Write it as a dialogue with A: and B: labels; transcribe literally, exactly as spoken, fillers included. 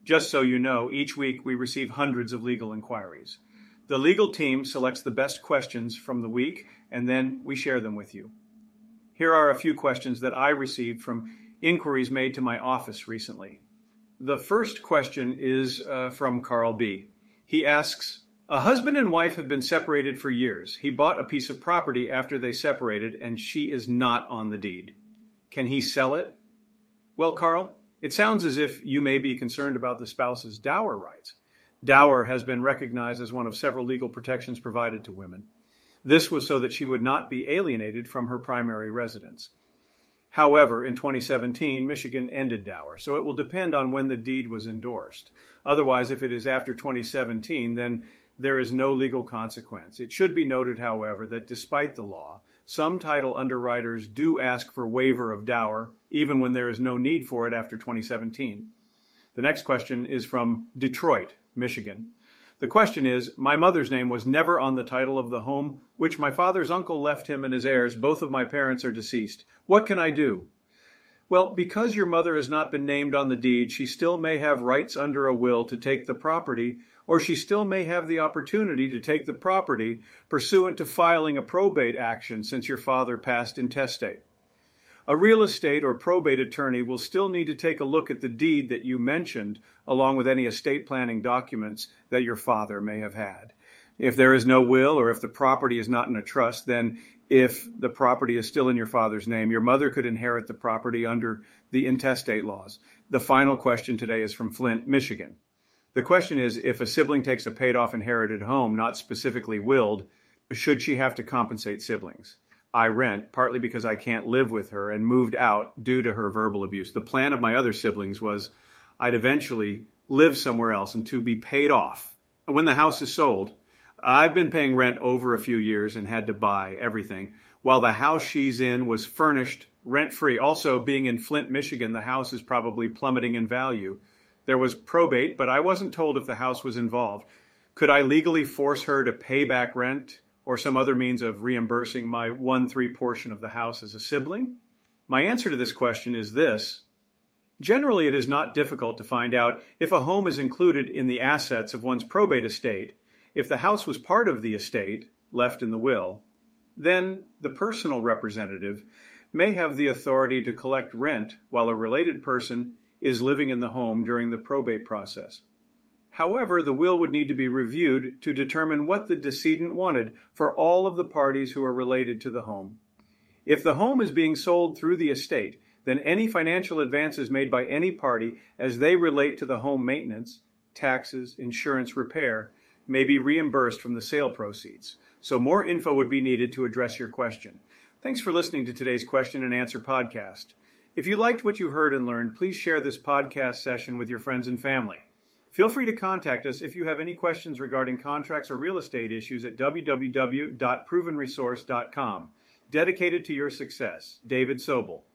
A: Just so you know, each week we receive hundreds of legal inquiries. The legal team selects the best questions from the week, and then we share them with you. Here are a few questions that I received from inquiries made to my office recently. The first question is uh, from Carl B. He asks, a husband and wife have been separated for years. He bought a piece of property after they separated, and she is not on the deed. Can he sell it? Well, Carl, it sounds as if you may be concerned about the spouse's dower rights. Dower has been recognized as one of several legal protections provided to women. This was so that she would not be alienated from her primary residence. However, in twenty seventeen, Michigan ended dower, so it will depend on when the deed was endorsed. Otherwise, if it is after twenty seventeen, then there is no legal consequence. It should be noted, however, that despite the law, some title underwriters do ask for waiver of dower, even when there is no need for it after twenty seventeen. The next question is from Detroit, Michigan. The question is, my mother's name was never on the title of the home, which my father's uncle left him and his heirs. Both of my parents are deceased. What can I do? Well, because your mother has not been named on the deed, she still may have rights under a will to take the property, or she still may have the opportunity to take the property pursuant to filing a probate action since your father passed intestate. A real estate or probate attorney will still need to take a look at the deed that you mentioned, along with any estate planning documents that your father may have had. If there is no will, or if the property is not in a trust, then if the property is still in your father's name, your mother could inherit the property under the intestate laws. The final question today is from Flint, Michigan. The question is, if a sibling takes a paid-off inherited home, not specifically willed, should she have to compensate siblings? I rent, partly because I can't live with her, and moved out due to her verbal abuse. The plan of my other siblings was I'd eventually live somewhere else and to be paid off. When the house is sold, I've been paying rent over a few years and had to buy everything, while the house she's in was furnished rent-free. Also, being in Flint, Michigan, the house is probably plummeting in value. There was probate, but I wasn't told if the house was involved. Could I legally force her to pay back rent or some other means of reimbursing my one-three portion of the house as a sibling? My answer to this question is this. Generally, it is not difficult to find out if a home is included in the assets of one's probate estate. If the house was part of the estate, left in the will, then the personal representative may have the authority to collect rent while a related person is living in the home during the probate process. However, the will would need to be reviewed to determine what the decedent wanted for all of the parties who are related to the home. If the home is being sold through the estate, then any financial advances made by any party as they relate to the home maintenance, taxes, insurance, repair, may be reimbursed from the sale proceeds. So more info would be needed to address your question. Thanks for listening to today's question and answer podcast. If you liked what you heard and learned, please share this podcast session with your friends and family. Feel free to contact us if you have any questions regarding contracts or real estate issues at w w w dot proven resource dot com. Dedicated to your success, David Sobel.